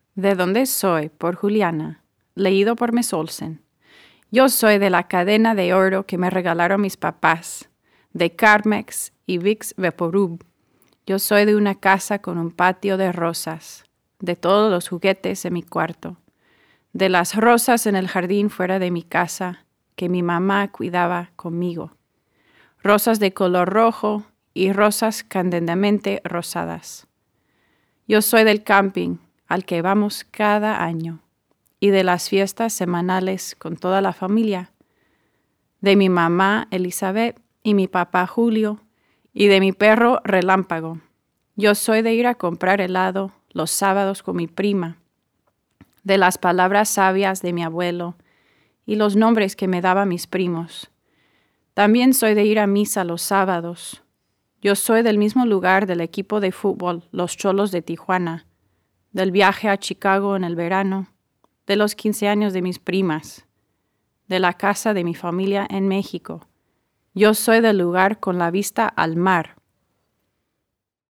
¿De dónde soy? Por Juliana. Leído por Miss Olsen. Yo soy de la cadena de oro que me regalaron mis papás, de Carmex y Vicks Vaporub. Yo soy de una casa con un patio de rosas, de todos los juguetes en mi cuarto, de las rosas en el jardín fuera de mi casa que mi mamá cuidaba conmigo. Rosas de color rojo y rosas cándidamente rosadas. Yo soy del camping al que vamos cada año y de las fiestas semanales con toda la familia, de mi mamá Elizabeth y mi papá Julio y de mi perro Relámpago. Yo soy de ir a comprar helado los sábados con mi prima, de las palabras sabias de mi abuelo y los nombres que me daban mis primos. También soy de ir a misa los sábados. Yo soy del mismo lugar del equipo de fútbol, los Cholos de Tijuana, del viaje a Chicago en el verano, de los 15 años de mis primas, de la casa de mi familia en México. Yo soy del lugar con la vista al mar,